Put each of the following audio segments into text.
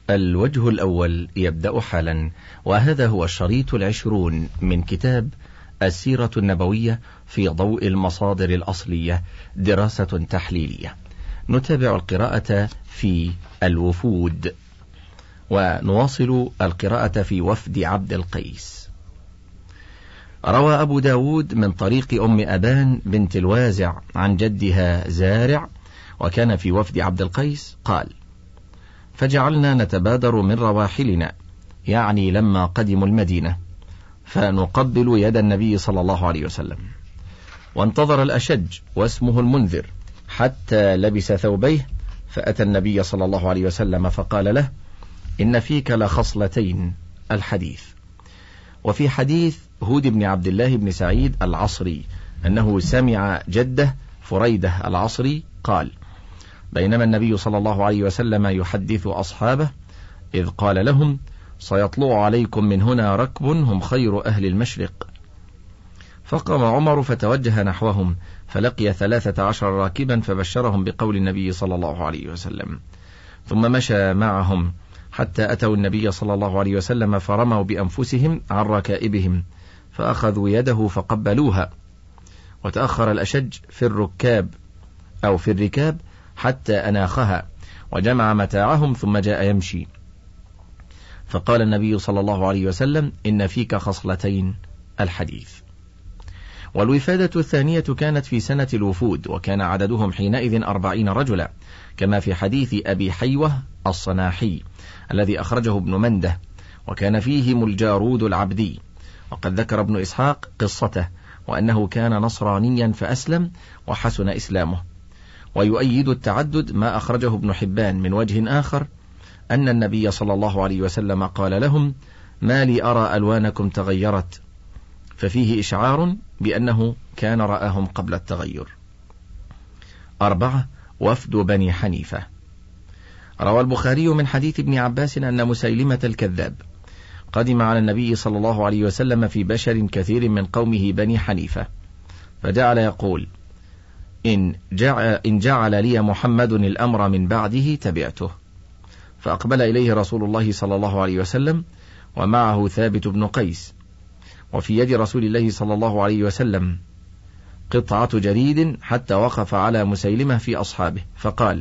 الوجه الأول يبدأ حالا، وهذا هو الشريط 20 من كتاب السيرة النبوية في ضوء المصادر الأصلية، دراسة تحليلية. نتابع القراءة في الوفود، ونواصل القراءة في وفد عبد القيس. روى أبو داود من طريق أم أبان بنت الوازع عن جدها زارع، وكان في وفد عبد القيس، قال: فجعلنا نتبادر من رواحلنا، يعني لما قدموا المدينة، فنقبل يد النبي صلى الله عليه وسلم. وانتظر الأشج واسمه المنذر حتى لبس ثوبيه، فأتى النبي صلى الله عليه وسلم فقال له: إن فيك لخصلتين. الحديث. وفي حديث هود بن عبد الله بن سعيد العصري أنه سمع جده فريدة العصري قال: بينما النبي صلى الله عليه وسلم يحدث أصحابه إذ قال لهم: سيطلع عليكم من هنا ركب هم خير أهل المشرق. فقام عمر فتوجه نحوهم، فلقي 13 راكبا فبشرهم بقول النبي صلى الله عليه وسلم، ثم مشى معهم حتى أتوا النبي صلى الله عليه وسلم، فرموا بأنفسهم عن ركائبهم، فأخذوا يده فقبلوها. وتأخر الأشج في الركاب حتى أناخها، وجمع متاعهم ثم جاء يمشي. فقال النبي صلى الله عليه وسلم: إن فيك خصلتين. الحديث. والوفادة الثانية كانت في سنة الوفود، وكان عددهم حينئذ 40 رجلا، كما في حديث أبي حيوة الصناحي الذي أخرجه ابن منده، وكان فيهم الجارود العبدي. وقد ذكر ابن إسحاق قصته، وأنه كان نصرانيا فأسلم وحسن إسلامه. ويؤيد التعدد ما أخرجه ابن حبان من وجه آخر، أن النبي صلى الله عليه وسلم قال لهم: ما لي أرى ألوانكم تغيرت، ففيه إشعار بأنه كان رآهم قبل التغير. 4. وفد بني حنيفة. روى البخاري من حديث ابن عباس أن مسيلمة الكذاب قدم على النبي صلى الله عليه وسلم في بشر كثير من قومه بني حنيفة، فجعل يقول: إن جعل لي محمد الأمر من بعده تبعته. فأقبل إليه رسول الله صلى الله عليه وسلم ومعه ثابت بن قيس، وفي يد رسول الله صلى الله عليه وسلم قطعة جريد، حتى وقف على مسيلمة في أصحابه فقال: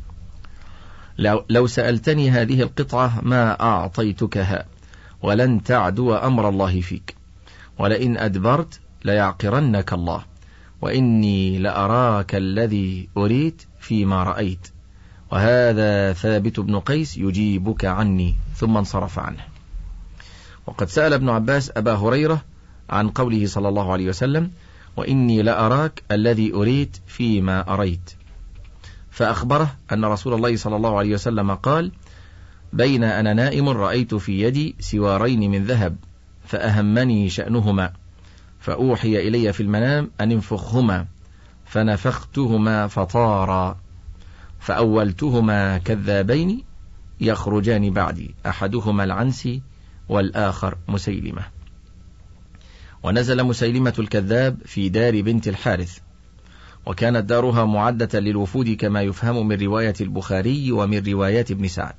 لو سألتني هذه القطعة ما أعطيتكها، ولن تعدو أمر الله فيك، ولئن أدبرت ليعقرنك الله، وإني لأراك الذي أريد فيما رأيت، وهذا ثابت بن قيس يجيبك عني. ثم انصرف عنه. وقد سأل ابن عباس أبا هريرة عن قوله صلى الله عليه وسلم: وإني لأراك الذي أريد فيما أريت، فأخبره أن رسول الله صلى الله عليه وسلم قال: بين أنا نائم رأيت في يدي سوارين من ذهب، فأهمني شأنهما، فأوحي إلي في المنام أن انفخهما، فنفختهما فطارا، فأولتهما كذابين يخرجان بعدي، أحدهما العنسي والآخر مسيلمة. ونزل مسيلمة الكذاب في دار بنت الحارث، وكانت دارها معدة للوفود، كما يفهم من رواية البخاري ومن روايات ابن سعد،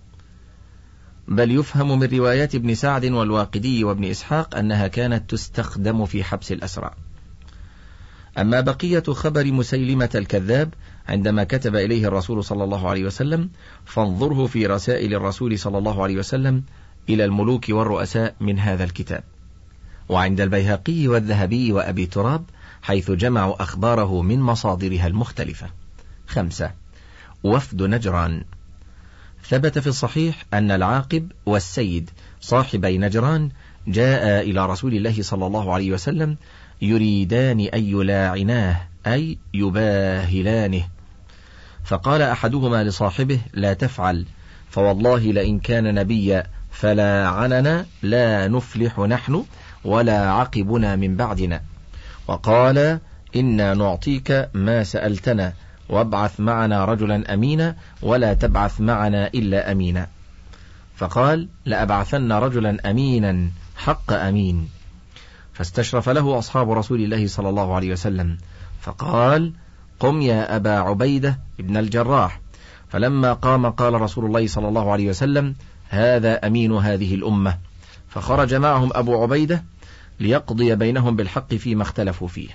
بل يفهم من روايات ابن سعد والواقدي وابن إسحاق أنها كانت تستخدم في حبس الأسرى. أما بقية خبر مسيلمة الكذاب عندما كتب إليه الرسول صلى الله عليه وسلم، فانظره في رسائل الرسول صلى الله عليه وسلم إلى الملوك والرؤساء من هذا الكتاب، وعند البيهقي والذهبي وأبي تراب، حيث جمعوا أخباره من مصادرها المختلفة. 5. وفد نجران. ثبت في الصحيح أن العاقب والسيد صاحبي نجران جاء إلى رسول الله صلى الله عليه وسلم يريدان أن يلاعناه، أي يباهلانه، فقال أحدهما لصاحبه: لا تفعل، فوالله لئن كان نبيا فلاعننا لا نفلح نحن ولا عقبنا من بعدنا. وقال: إنا نعطيك ما سألتنا، وابعث معنا رجلا أمينا ولا تبعث معنا إلا أمينا. فقال: لأبعثن رجلا أمينا حق أمين. فاستشرف له أصحاب رسول الله صلى الله عليه وسلم، فقال: قم يا أبا عبيدة ابن الجراح، فلما قام قال رسول الله صلى الله عليه وسلم: هذا أمين هذه الأمة. فخرج معهم أبو عبيدة ليقضي بينهم بالحق فيما اختلفوا فيه.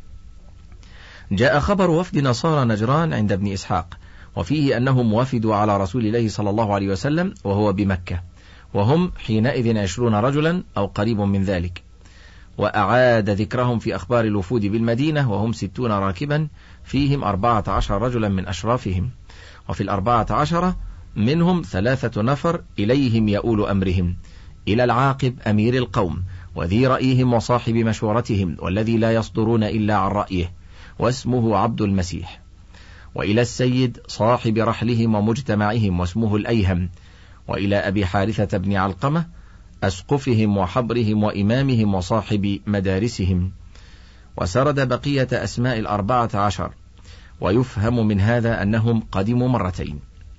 جاء خبر وفد نصارى نجران عند ابن إسحاق، وفيه أنهم وفدوا على رسول الله صلى الله عليه وسلم وهو بمكة، وهم حينئذ 20 رجلا أو قريب من ذلك، وأعاد ذكرهم في أخبار الوفود بالمدينة وهم 60 راكبا، فيهم 14 رجلا من أشرافهم، وفي 14 منهم 3 نفر إليهم يؤول أمرهم، إلى العاقب أمير القوم وذي رأيهم وصاحب مشورتهم والذي لا يصدرون إلا عن رأيه، واسمه عبد المسيح، وإلى السيد صاحب رحلهم ومجتمعهم واسمه الأيهم، وإلى أبي حارثة بن علقمة أسقفهم وحبرهم وإمامهم وصاحب مدارسهم. وسرد بقية أسماء 14، ويفهم من هذا أنهم قدموا مرتين.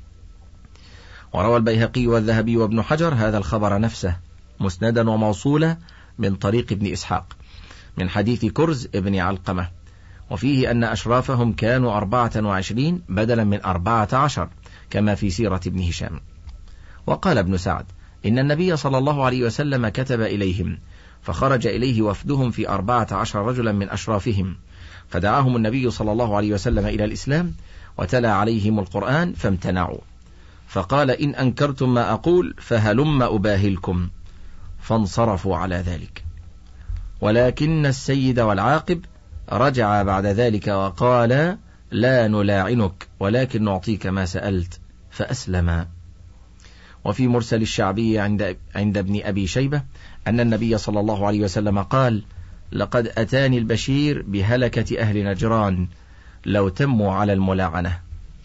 وروى البيهقي والذهبي وابن حجر هذا الخبر نفسه مسندا وموصولا من طريق ابن إسحاق من حديث كرز ابن علقمة، وفيه أن أشرافهم كانوا 24 بدلا من 14 كما في سيرة ابن هشام. وقال ابن سعد: إن النبي صلى الله عليه وسلم كتب إليهم، فخرج إليه وفدهم في 14 رجلا من أشرافهم، فدعاهم النبي صلى الله عليه وسلم إلى الإسلام، وتلا عليهم القرآن فامتنعوا، فقال: إن أنكرتم ما أقول فهلم أباهلكم، فانصرفوا على ذلك. ولكن السيد والعاقب رجع بعد ذلك وقال: لا نلاعنك ولكن نعطيك ما سألت، فأسلما. وفي مرسل الشعبي عند ابن أبي شيبة أن النبي صلى الله عليه وسلم قال: لقد أتاني البشير بهلكة أهل نجران لو تموا على الملاعنة.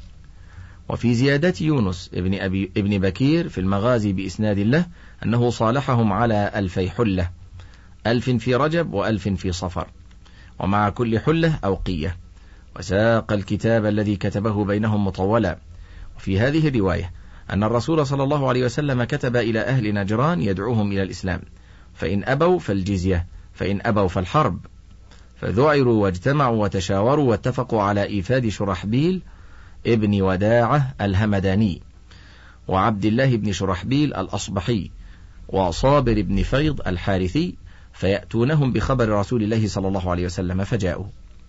وفي زيادة يونس ابن بكير في المغازي بإسناد له أنه صالحهم على 2000 حلة، 1000 في رجب و1000 في صفر، ومع كل حلة أوقية، وساق الكتاب الذي كتبه بينهم مطولا. وفي هذه الرواية أن الرسول صلى الله عليه وسلم كتب إلى أهل نجران يدعوهم إلى الإسلام، فإن أبوا فالجزية، فإن أبوا فالحرب. فذعروا واجتمعوا وتشاوروا واتفقوا على إيفاد شرحبيل ابن وداعة الهمداني، وعبد الله بن شرحبيل الأصبحي، وصابر بن فيض الحارثي، فيأتونهم بخبر رسول الله صلى الله عليه وسلم، فجاءوا.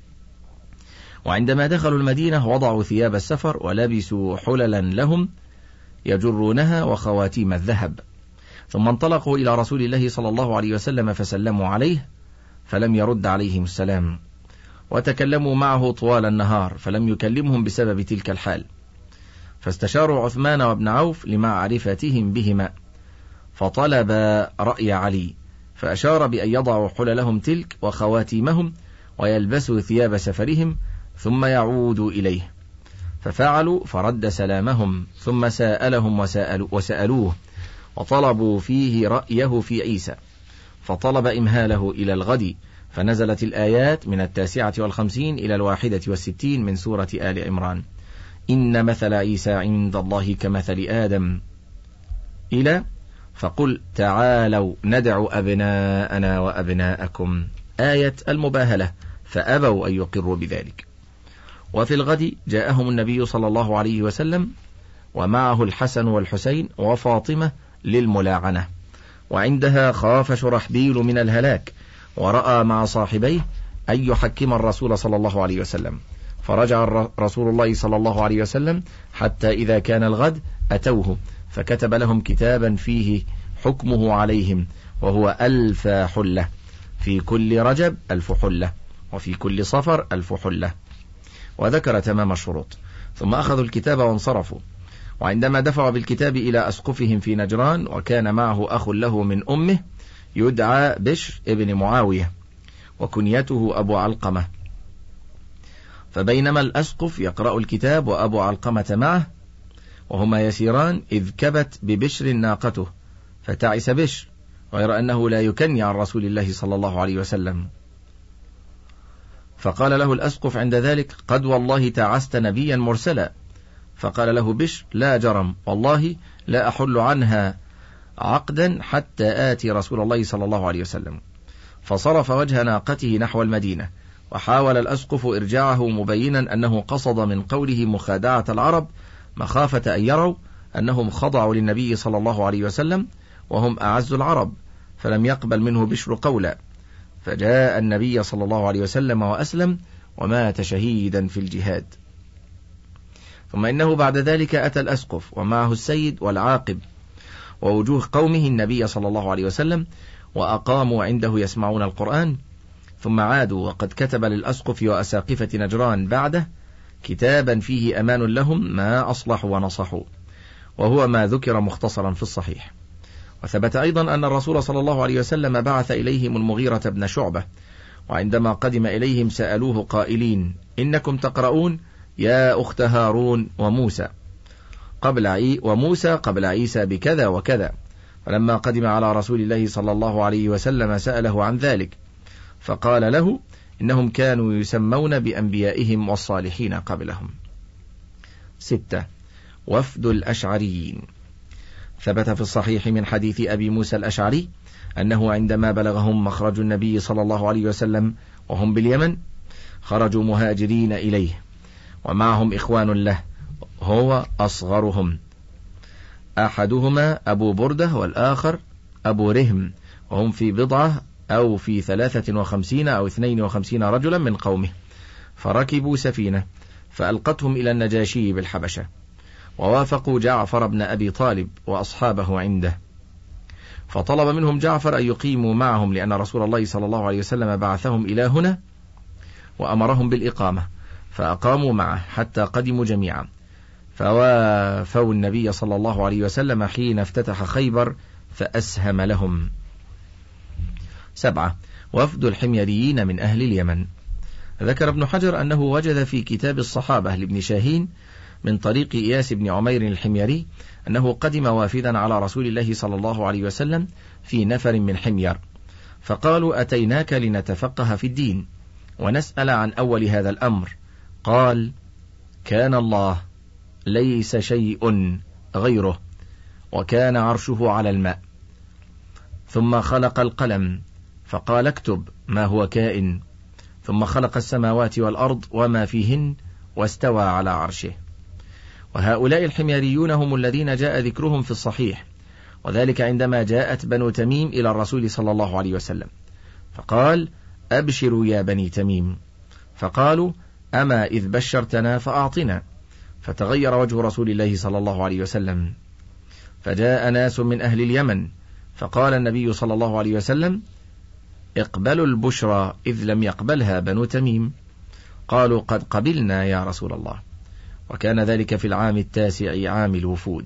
وعندما دخلوا المدينة وضعوا ثياب السفر ولبسوا حللا لهم يجرونها وخواتيم الذهب، ثم انطلقوا إلى رسول الله صلى الله عليه وسلم فسلموا عليه، فلم يرد عليهم السلام، وتكلموا معه طوال النهار فلم يكلمهم بسبب تلك الحال، فاستشاروا عثمان وابن عوف لمعرفتهم بهما، فطلب رأي علي، فأشار بأن يضعوا حللهم تلك وخواتيمهم ويلبسوا ثياب سفرهم ثم يعودوا إليه، ففعلوا، فرد سلامهم، ثم سألهم وسألوه وطلبوا فيه رأيه في عيسى، فطلب إمهاله إلى الغد، فنزلت الآيات من 59 إلى 61 من سورة آل عمران: إن مثل عيسى عند الله كمثل آدم، إلى فقل تعالوا ندع أبناءنا وأبناءكم، آية المباهلة، فأبوا أن يقروا بذلك. وفي الغد جاءهم النبي صلى الله عليه وسلم ومعه الحسن والحسين وفاطمة للملاعنة، وعندها خاف شرحبيل من الهلاك، ورأى مع صاحبيه أن يحكم الرسول صلى الله عليه وسلم، فرجع رسول الله صلى الله عليه وسلم حتى إذا كان الغد أتوه، فكتب لهم كتابا فيه حكمه عليهم، وهو 1000 حلة، في كل رجب 1000 حلة، وفي كل صفر 1000 حلة، وذكر تمام الشروط، ثم أخذوا الكتاب وانصرفوا. وعندما دفعوا بالكتاب إلى أسقفهم في نجران، وكان معه أخ له من أمه يدعى بشر ابن معاوية وكنيته أبو علقمة، فبينما الأسقف يقرأ الكتاب وأبو علقمة معه وهما يسيران، إذ كبت ببشر ناقته، فتعس بشر، غير أنه لا يكني عن رسول الله صلى الله عليه وسلم، فقال له الأسقف عند ذلك: قد والله تعست نبيا مرسلا. فقال له بشر: لا جرم، والله لا أحل عنها عقدا حتى آتي رسول الله صلى الله عليه وسلم. فصرف وجه ناقته نحو المدينة، وحاول الأسقف إرجاعه مبينا أنه قصد من قوله مخادعة العرب مخافة أن يروا أنهم خضعوا للنبي صلى الله عليه وسلم وهم أعز العرب، فلم يقبل منه بشر قولا، فجاء النبي صلى الله عليه وسلم وأسلم ومات شهيدا في الجهاد. ثم إنه بعد ذلك أتى الأسقف ومعه السيد والعاقب ووجوه قومه النبي صلى الله عليه وسلم، وأقاموا عنده يسمعون القرآن، ثم عادوا وقد كتب للأسقف وأساقفة نجران بعده كتابا فيه أمان لهم ما أصلحوا ونصحوا، وهو ما ذكر مختصرا في الصحيح. وثبت أيضا أن الرسول صلى الله عليه وسلم بعث إليهم المغيرة بن شعبة، وعندما قدم إليهم سألوه قائلين: إنكم تقرؤون يا أخت هارون وموسى قبل عيسى بكذا وكذا، فلما قدم على رسول الله صلى الله عليه وسلم سأله عن ذلك، فقال له: إنهم كانوا يسمون بأنبيائهم والصالحين قبلهم. 6. وفد الأشعريين. ثبت في الصحيح من حديث أبي موسى الأشعري أنه عندما بلغهم مخرج النبي صلى الله عليه وسلم وهم باليمن خرجوا مهاجرين إليه، ومعهم إخوان له هو أصغرهم، أحدهما أبو بردة والآخر أبو رهم، وهم في بضعة أو في 53 أو 52 رجلا من قومه، فركبوا سفينة فألقتهم إلى النجاشي بالحبشة، ووافقوا جعفر بن أبي طالب وأصحابه عنده، فطلب منهم جعفر أن يقيموا معهم، لأن رسول الله صلى الله عليه وسلم بعثهم إلى هنا وأمرهم بالإقامة، فأقاموا معه حتى قدموا جميعا، فوافوا النبي صلى الله عليه وسلم حين افتتح خيبر فأسهم لهم. 7. وفد الحميريين من أهل اليمن. ذكر ابن حجر أنه وجد في كتاب الصحابة لابن شاهين من طريق إياس بن عمير الحميري أنه قدم وافدا على رسول الله صلى الله عليه وسلم في نفر من حمير، فقالوا: أتيناك لنتفقه في الدين ونسأل عن أول هذا الأمر. قال: كان الله ليس شيء غيره، وكان عرشه على الماء، ثم خلق القلم فقال: اكتب ما هو كائن، ثم خلق السماوات والأرض وما فيهن واستوى على عرشه. وهؤلاء الحميريون هم الذين جاء ذكرهم في الصحيح، وذلك عندما جاءت بنو تميم إلى الرسول صلى الله عليه وسلم، فقال: أبشروا يا بني تميم، فقالوا: أما إذ بشرتنا فأعطنا، فتغير وجه رسول الله صلى الله عليه وسلم، فجاء ناس من أهل اليمن، فقال النبي صلى الله عليه وسلم: اقبلوا البشرى إذ لم يقبلها بنو تميم. قالوا: قد قبلنا يا رسول الله. وكان ذلك في العام 9 عام الوفود.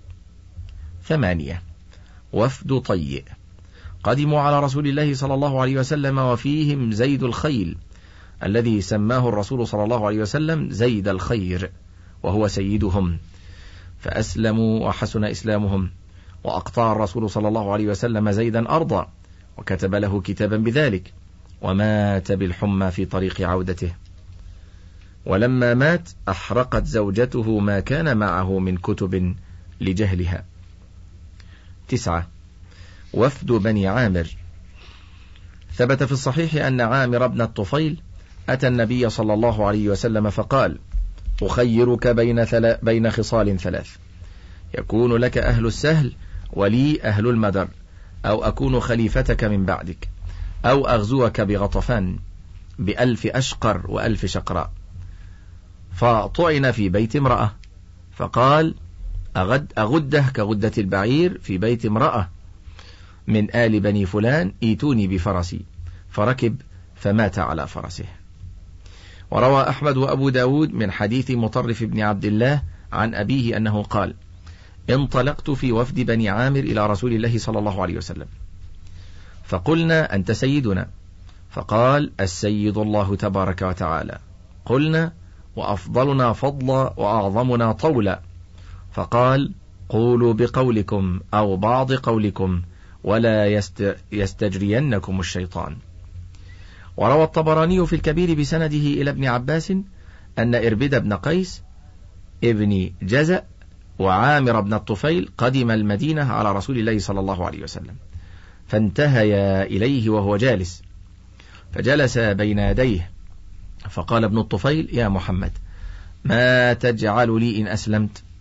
8. وفد طيء. قدموا على رسول الله صلى الله عليه وسلم وفيهم زيد الخيل الذي سماه الرسول صلى الله عليه وسلم زيد الخير، وهو سيدهم، فأسلموا وحسن إسلامهم، وأقطع الرسول صلى الله عليه وسلم زيدا أرضا، وكتب له كتابا بذلك، ومات بالحمى في طريق عودته، ولما مات أحرقت زوجته ما كان معه من كتب لجهلها. 9. وفد بني عامر. ثبت في الصحيح أن عامر بن الطفيل أتى النبي صلى الله عليه وسلم فقال: أخيرك بين خصال 3، يكون لك أهل السهل ولي أهل المدر، أو أكون خليفتك من بعدك، أو أغزوك بغطفان ب1000 أشقر و1000 شقراء. فطعن في بيت امرأة، فقال: أغده كغدة البعير في بيت امرأة من آل بني فلان، ايتوني بفرسي، فركب فمات على فرسه. وروى أحمد وأبو داود من حديث مطرف بن عبد الله عن أبيه أنه قال: انطلقت في وفد بني عامر إلى رسول الله صلى الله عليه وسلم، فقلنا: أنت سيدنا؟ فقال: السيد الله تبارك وتعالى. قلنا: وأفضلنا فضلا وأعظمنا طولا؟ فقال: قولوا بقولكم أو بعض قولكم، ولا يستجرينكم الشيطان. وروى الطبراني في الكبير بسنده إلى ابن عباس أن إربد بن قيس ابن جزأ وعامر بن الطفيل قدم المدينة على رسول الله صلى الله عليه وسلم، فانتهيا إليه وهو جالس، فجلس بين يديه، فقال ابن الطفيل: يا محمد، ما تجعل لي إن أسلمت؟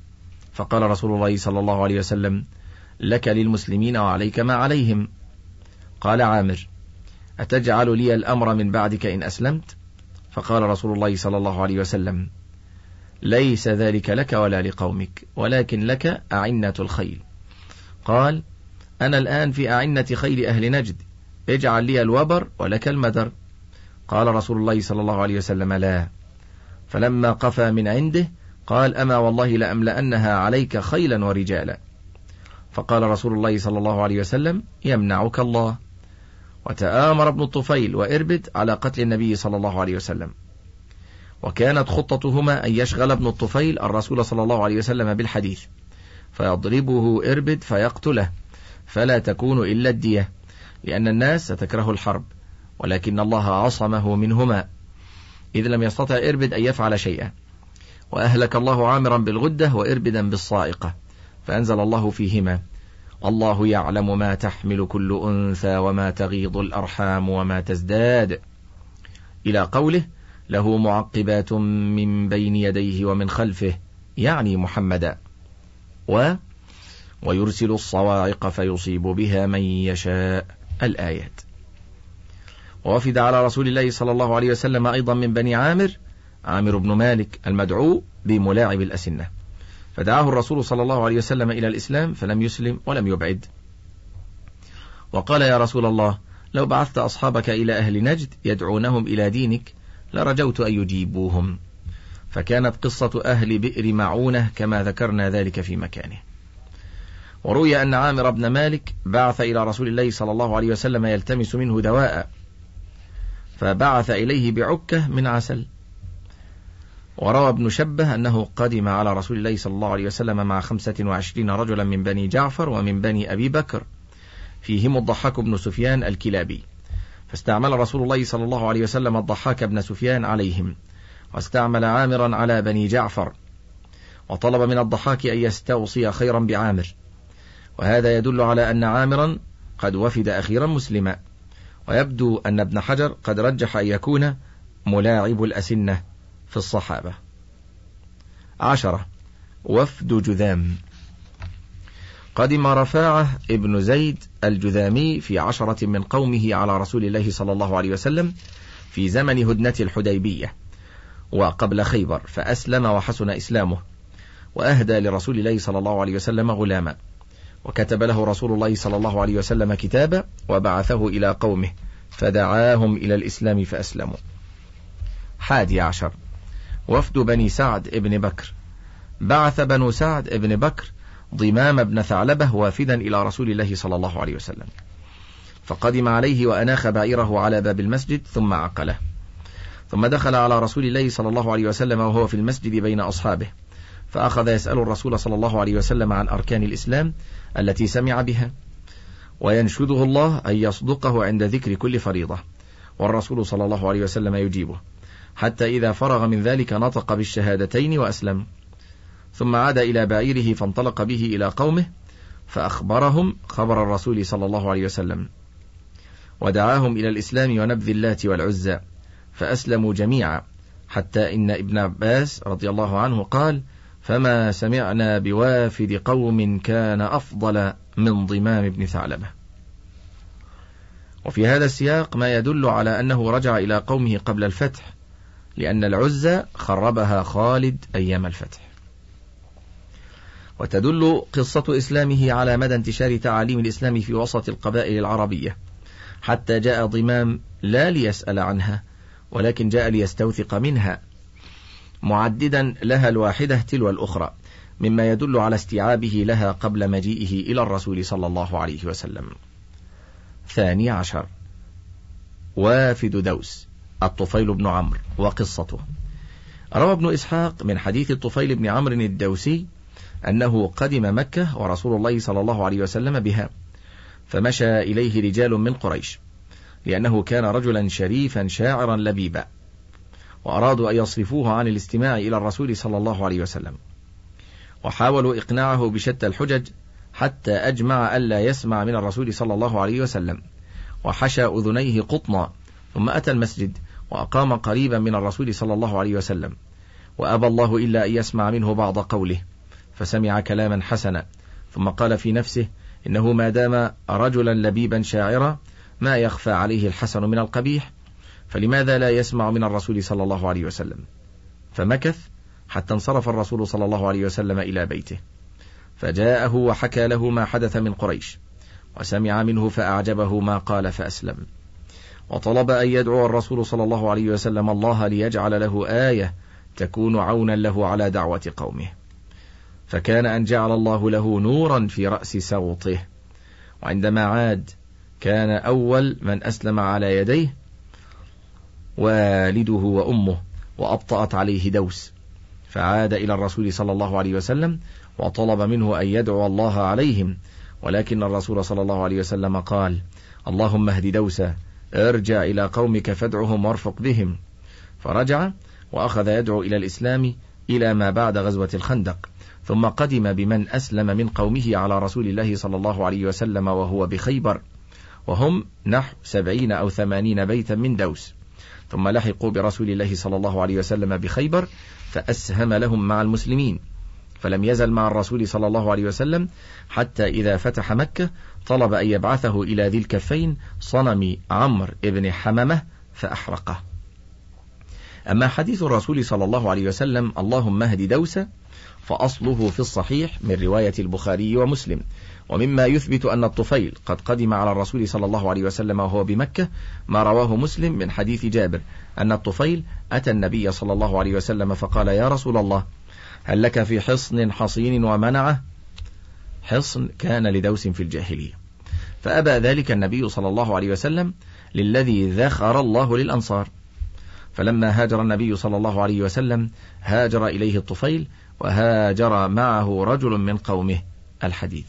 فقال رسول الله صلى الله عليه وسلم: لك للمسلمين وعليك ما عليهم. قال عامر: أتجعل لي الأمر من بعدك إن أسلمت؟ فقال رسول الله صلى الله عليه وسلم: ليس ذلك لك ولا لقومك، ولكن لك أعنة الخيل. قال: أنا الآن في أعنة خيل أهل نجد، اجعل لي الوبر ولك المدر. قال رسول الله صلى الله عليه وسلم: لا. فلما قفى من عنده قال: أما والله لأملأنها عليك خيلا ورجالا. فقال رسول الله صلى الله عليه وسلم: يمنعك الله. وتآمر ابن الطفيل وإربد على قتل النبي صلى الله عليه وسلم، وكانت خطتهما أن يشغل ابن الطفيل الرسول صلى الله عليه وسلم بالحديث، فيضربه إربد فيقتله، فلا تكون إلا الدية، لأن الناس ستكره الحرب، ولكن الله عصمه منهما، إذ لم يستطع إربد أن يفعل شيئا. وأهلك الله عامرا بالغدة وإربدا بالصائقة، فأنزل الله فيهما: الله يعلم ما تحمل كل أنثى وما تغيض الأرحام وما تزداد، إلى قوله: له معقبات من بين يديه ومن خلفه، يعني محمدا، ويرسل الصواعق فيصيب بها من يشاء، الآيات. ووفد على رسول الله صلى الله عليه وسلم أيضا من بني عامر بن مالك المدعو بملاعب الأسنة، فدعاه الرسول صلى الله عليه وسلم إلى الإسلام فلم يسلم ولم يبعد، وقال: يا رسول الله، لو بعثت أصحابك إلى أهل نجد يدعونهم إلى دينك لرجوت أن يجيبوهم. فكانت قصة أهل بئر معونة كما ذكرنا ذلك في مكانه. وروي أن عامر بن مالك بعث إلى رسول الله صلى الله عليه وسلم يلتمس منه دواء، فبعث إليه بعكة من عسل. وروى ابن شبه أنه قدم على رسول الله صلى الله عليه وسلم مع 25 رجلا من بني جعفر ومن بني أبي بكر، فيهم الضحاك بن سفيان الكلابي، فاستعمل رسول الله صلى الله عليه وسلم الضحاك بن سفيان عليهم، واستعمل عامرا على بني جعفر، وطلب من الضحاك أن يستوصي خيرا بعامر، وهذا يدل على أن عامرا قد وفد أخيرا مسلما. ويبدو أن ابن حجر قد رجح أن يكون ملاعب الأسنة في الصحابة. 10. وفد جذام. قدم رفاعة ابن زيد الجذامي في 10 من قومه على رسول الله صلى الله عليه وسلم في زمن هدنة الحديبية وقبل خيبر، فأسلم وحسن إسلامه، وأهدى لرسول الله صلى الله عليه وسلم غلاما، وكتب له رسول الله صلى الله عليه وسلم كتابا وبعثه إلى قومه فدعاهم إلى الإسلام فأسلموا. 11. وفد بني سعد ابن بكر. بعث بنو سعد ابن بكر ضمام بن ثعلبة وافدا إلى رسول الله صلى الله عليه وسلم، فقدم عليه وأناخ بعيره على باب المسجد ثم عقله، ثم دخل على رسول الله صلى الله عليه وسلم وهو في المسجد بين أصحابه، فأخذ يسأل الرسول صلى الله عليه وسلم عن أركان الإسلام التي سمع بها، وينشده الله أن يصدقه عند ذكر كل فريضة، والرسول صلى الله عليه وسلم يجيبه، حتى إذا فرغ من ذلك نطق بالشهادتين وأسلم، ثم عاد إلى بعيره فانطلق به إلى قومه فأخبرهم خبر الرسول صلى الله عليه وسلم، ودعاهم إلى الإسلام ونبذ اللات والعزى، فأسلموا جميعا، حتى إن ابن عباس رضي الله عنه قال: فما سمعنا بوافد قوم كان أفضل من ضمام بن ثعلبة. وفي هذا السياق ما يدل على أنه رجع إلى قومه قبل الفتح، لأن العزى خربها خالد أيام الفتح. وتدل قصة إسلامه على مدى انتشار تعاليم الإسلام في وسط القبائل العربية، حتى جاء ضمام لا ليسأل عنها، ولكن جاء ليستوثق منها، معددا لها الواحدة تلو الأخرى، مما يدل على استيعابه لها قبل مجيئه إلى الرسول صلى الله عليه وسلم. 12. وافد دوس. الطفيل بن عمرو وقصته. روى ابن إسحاق من حديث الطفيل بن عمرو الدوسي أنه قدم مكة ورسول الله صلى الله عليه وسلم بها، فمشى إليه رجال من قريش، لأنه كان رجلا شريفا شاعرا لبيبا، وأرادوا أن يصرفوه عن الاستماع إلى الرسول صلى الله عليه وسلم، وحاولوا إقناعه بشتى الحجج حتى أجمع ألا يسمع من الرسول صلى الله عليه وسلم، وحشى أذنيه قطنا، ثم أتى المسجد وأقام قريبا من الرسول صلى الله عليه وسلم، وأبى الله إلا أن يسمع منه بعض قوله، فسمع كلاما حسنا، ثم قال في نفسه: إنه ما دام رجلا لبيبا شاعرا ما يخفى عليه الحسن من القبيح، فلماذا لا يسمع من الرسول صلى الله عليه وسلم؟ فمكث حتى انصرف الرسول صلى الله عليه وسلم إلى بيته، فجاءه وحكى له ما حدث من قريش، وسمع منه فأعجبه ما قال فأسلم، وطلب أن يدعو الرسول صلى الله عليه وسلم الله ليجعل له آية تكون عونا له على دعوة قومه، فكان أن جعل الله له نورا في رأس سوطه. وعندما عاد كان أول من أسلم على يديه والده وأمه، وأبطأت عليه دوس، فعاد إلى الرسول صلى الله عليه وسلم وطلب منه أن يدعو الله عليهم، ولكن الرسول صلى الله عليه وسلم قال: اللهم اهد دوسا، ارجع إلى قومك فادعهم وارفق بهم. فرجع وأخذ يدعو إلى الإسلام إلى ما بعد غزوة الخندق، ثم قدم بمن أسلم من قومه على رسول الله صلى الله عليه وسلم وهو بخيبر، وهم نحو 70 أو 80 بيتا من دوس، ثم لحقوا برسول الله صلى الله عليه وسلم بخيبر فأسهم لهم مع المسلمين، فلم يزل مع الرسول صلى الله عليه وسلم حتى إذا فتح مكة طلب أن يبعثه إلى ذي الكفين صنم عمرو بن حممة فأحرقه. أما حديث الرسول صلى الله عليه وسلم اللهم اهد دوسا فأصله في الصحيح من رواية البخاري ومسلم، ومما يثبت أن الطفيل قد قدم على الرسول صلى الله عليه وسلم وهو بمكة ما رواه مسلم من حديث جابر أن الطفيل أتى النبي صلى الله عليه وسلم فقال: يا رسول الله، هل لك في حصن حصين ومنعه؟ حصن كان لدوس في الجاهلية، فأبى ذلك النبي صلى الله عليه وسلم للذي ذخر الله للأنصار. فلما هاجر النبي صلى الله عليه وسلم هاجر إليه الطفيل، وهاجر معه رجل من قومه. الحديث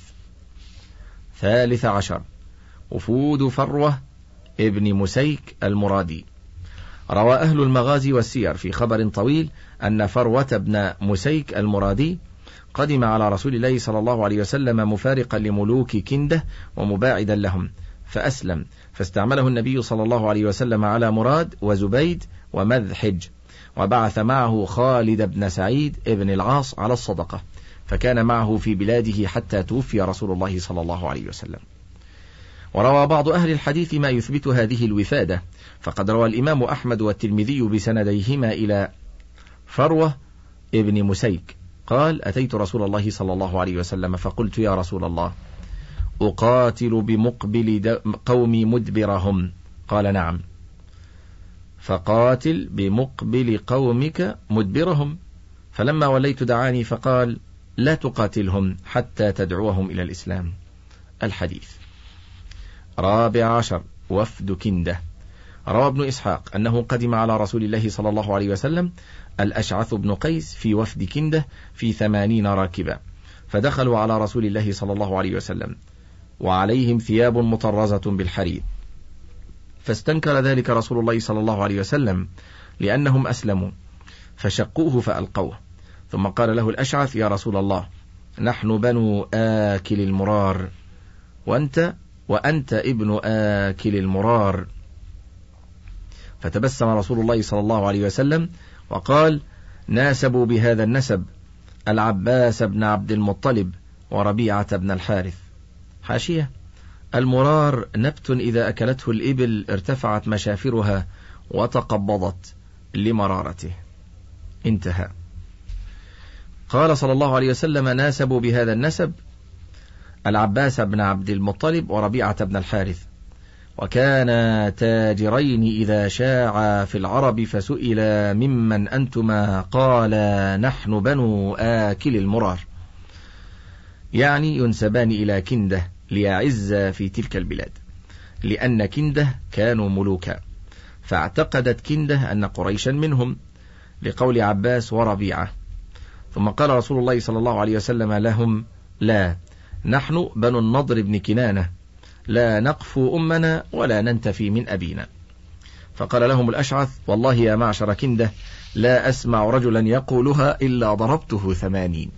13 وفود فروة ابن مسيك المرادي. روى أهل المغازي والسير في خبر طويل أن فروة بن مسيك المرادي قدم على رسول الله صلى الله عليه وسلم مفارقا لملوك كندة ومباعدا لهم، فأسلم، فاستعمله النبي صلى الله عليه وسلم على مراد وزبيد ومذحج، وبعث معه خالد بن سعيد ابن العاص على الصدقة، فكان معه في بلاده حتى توفي رسول الله صلى الله عليه وسلم. وروى بعض أهل الحديث ما يثبت هذه الوفادة، فقد روى الإمام أحمد والترمذي بسنديهما إلى فروة ابن مسيك قال: أتيت رسول الله صلى الله عليه وسلم فقلت: يا رسول الله، أقاتل بمقبل قومي مدبرهم؟ قال: نعم. فقاتل بمقبل قومك مدبرهم. فلما وليت دعاني فقال: لا تقاتلهم حتى تدعوهم إلى الإسلام. الحديث 14 وفد كندة. روى ابن إسحاق أنه قدم على رسول الله صلى الله عليه وسلم الأشعث بن قيس في وفد كندة في 80 راكبا، فدخلوا على رسول الله صلى الله عليه وسلم وعليهم ثياب مطرزة بالحرير، فاستنكر ذلك رسول الله صلى الله عليه وسلم لأنهم أسلموا، فشقوه فألقوه. ثم قال له الأشعث: يا رسول الله، نحن بنو آكل المرار، وأنت ابن آكل المرار. فتبسم رسول الله صلى الله عليه وسلم وقال: ناسبوا بهذا النسب العباس بن عبد المطلب وربيعة بن الحارث. حاشية: المرار نبت إذا أكلته الإبل ارتفعت مشافرها وتقبضت لمرارته. انتهى. قال صلى الله عليه وسلم: ناسبوا بهذا النسب العباس بن عبد المطلب وربيعة بن الحارث، وكان تاجرين إذا شاع في العرب، فسئل: ممن أنتما؟ قال: نحن بنو آكل المرار، يعني ينسبان إلى كندة ليعز في تلك البلاد، لأن كندة كانوا ملوكا، فاعتقدت كندة أن قريشا منهم، لقول عباس وربيعة. ثم قال رسول الله صلى الله عليه وسلم لهم: لا، نحن بنو النضر بن كنانة، لا نقفو أمنا ولا ننتفي من أبينا. فقال لهم الأشعث: والله يا معشر كندة، لا أسمع رجلا يقولها إلا ضربته 80.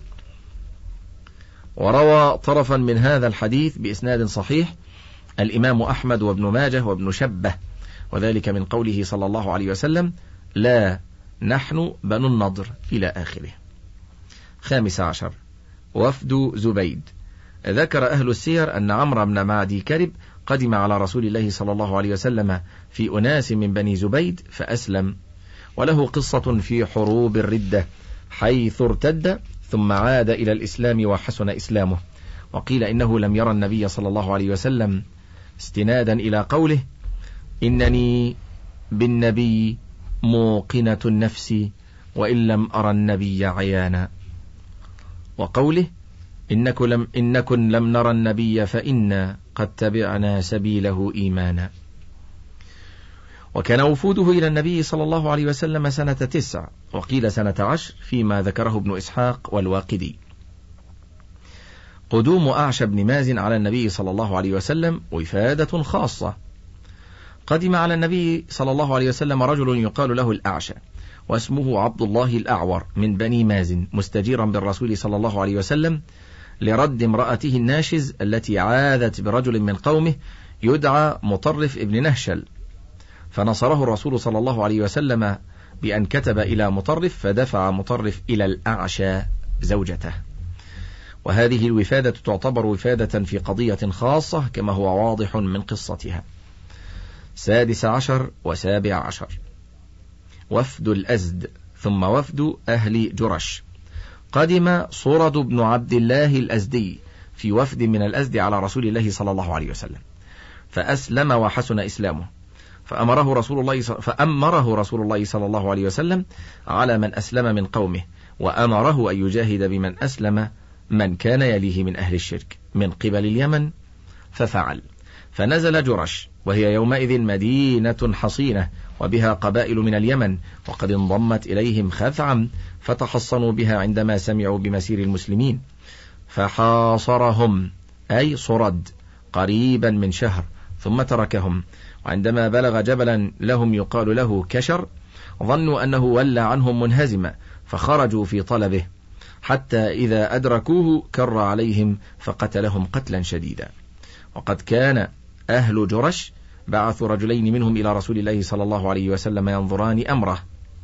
وروى طرفا من هذا الحديث بإسناد صحيح الإمام أحمد وابن ماجه وابن شبه، وذلك من قوله صلى الله عليه وسلم: لا، نحن بنو النضر، إلى آخره. 15 وفد زبيد. ذكر أهل السير أن عمرو بن معدي كرب قدم على رسول الله صلى الله عليه وسلم في أناس من بني زبيد فأسلم، وله قصة في حروب الردة حيث ارتد ثم عاد إلى الإسلام وحسن إسلامه. وقيل إنه لم يرى النبي صلى الله عليه وسلم استنادا إلى قوله إنني بالنبي موقنة النفس وإن لم أرى النبي عيانا، وقوله إنكن لم نرى النبي فإنا قد تبعنا سبيله إيمانا. وكان وفوده إلى النبي صلى الله عليه وسلم سنة 9 وقيل سنة 10 فيما ذكره ابن إسحاق والواقدي. قدوم أعشى بن مازن على النبي صلى الله عليه وسلم وفادة خاصة. قدم على النبي صلى الله عليه وسلم رجل يقال له الأعشى واسمه عبد الله الأعور من بني مازن، مستجيرا بالرسول صلى الله عليه وسلم لرد امرأته الناشز التي عاذت برجل من قومه يدعى مطرف ابن نهشل، فنصره الرسول صلى الله عليه وسلم بأن كتب إلى مطرف فدفع مطرف إلى الأعشى زوجته. وهذه الوفادة تعتبر وفادة في قضية خاصة كما هو واضح من قصتها. 16 و17 وفد الأزد ثم وفد أهل جرش. قدم صرد بن عبد الله الأزدي في وفد من الأزد على رسول الله صلى الله عليه وسلم فأسلم وحسن إسلامه، فأمره رسول الله صلى الله عليه وسلم على من أسلم من قومه، وأمره أن يجاهد بمن أسلم من كان يليه من أهل الشرك من قبل اليمن، ففعل. فنزل جرش وهي يومئذ مدينة حصينة وبها قبائل من اليمن، وقد انضمت إليهم خثعم فتحصنوا بها عندما سمعوا بمسير المسلمين، فحاصرهم أي صرد قريبا من شهر ثم تركهم. وعندما بلغ جبلا لهم يقال له كشر ظنوا أنه ولى عنهم منهزما فخرجوا في طلبه، حتى إذا أدركوه كر عليهم فقتلهم قتلا شديدا. وقد كان أهل جرش بعثوا رجلين منهم إلى رسول الله صلى الله عليه وسلم ينظران أمره،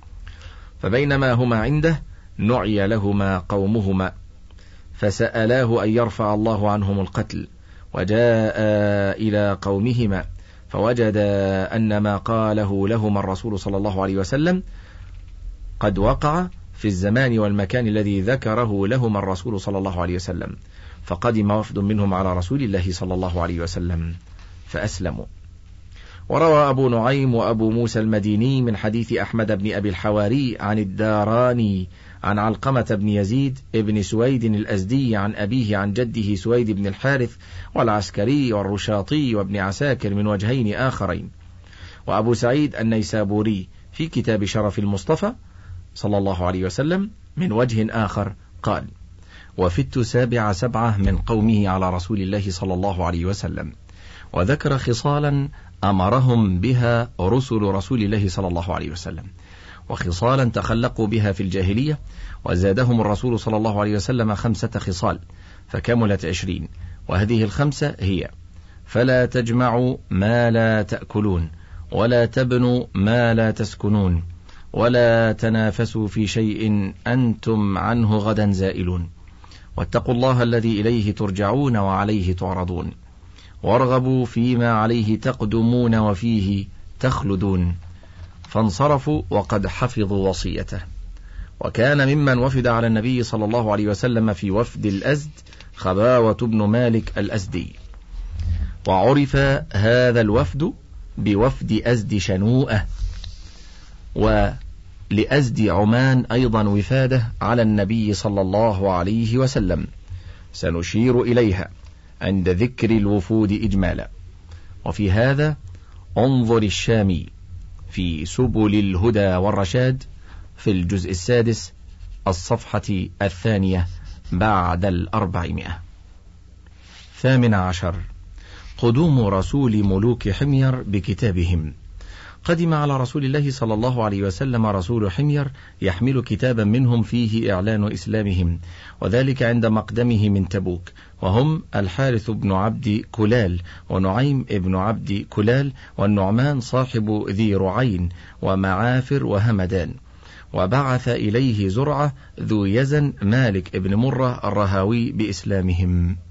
فبينما هما عنده نعي لهما قومهما فسألاه أن يرفع الله عنهم القتل، وجاء إلى قومهما فوجد أن ما قاله لهما الرسول صلى الله عليه وسلم قد وقع في الزمان والمكان الذي ذكره لهما الرسول صلى الله عليه وسلم، فقدم وفد منهم على رسول الله صلى الله عليه وسلم فأسلموا. وروى أبو نعيم وأبو موسى المديني من حديث أحمد بن أبي الحواري عن الداراني عن علقمة بن يزيد ابن سويد الأزدي عن أبيه عن جده سويد بن الحارث والعسكري والرشاطي وابن عساكر من وجهين آخرين. وأبو سعيد النيسابوري في كتاب شرف المصطفى صلى الله عليه وسلم من وجه آخر قال: وفدت 7 من قومه على رسول الله صلى الله عليه وسلم، وذكر خصالا أمرهم بها رسل رسول الله صلى الله عليه وسلم، وخصالا تخلقوا بها في الجاهلية، وزادهم الرسول صلى الله عليه وسلم 5 خصال فكملت 20، وهذه ال5 هي: فلا تجمعوا ما لا تأكلون، ولا تبنوا ما لا تسكنون، ولا تنافسوا في شيء أنتم عنه غدا زائلون، واتقوا الله الذي إليه ترجعون وعليه تعرضون، وارغبوا فيما عليه تقدمون وفيه تخلدون. فانصرفوا وقد حفظوا وصيته. وكان ممن وفد على النبي صلى الله عليه وسلم في وفد الأزد خباوة بن مالك الأزدي، وعرف هذا الوفد بوفد أزد شنوءة. ولأزد عمان أيضا وفادة على النبي صلى الله عليه وسلم سنشير إليها عند ذكر الوفود إجمالا. وفي هذا انظر الشامي في سبل الهدى والرشاد في الجزء 6 الصفحة 2 بعد 400. 18 قدوم رسول ملوك حمير بكتابهم. قدم على رسول الله صلى الله عليه وسلم رسول حمير يحمل كتابا منهم فيه إعلان إسلامهم، وذلك عند مقدمه من تبوك، وهم الحارث بن عبد كلال، ونعيم بن عبد كلال، والنعمان صاحب ذي رعين، ومعافر وهمدان. وبعث إليه زرعة ذو يزن مالك ابن مرة الرهاوي بإسلامهم.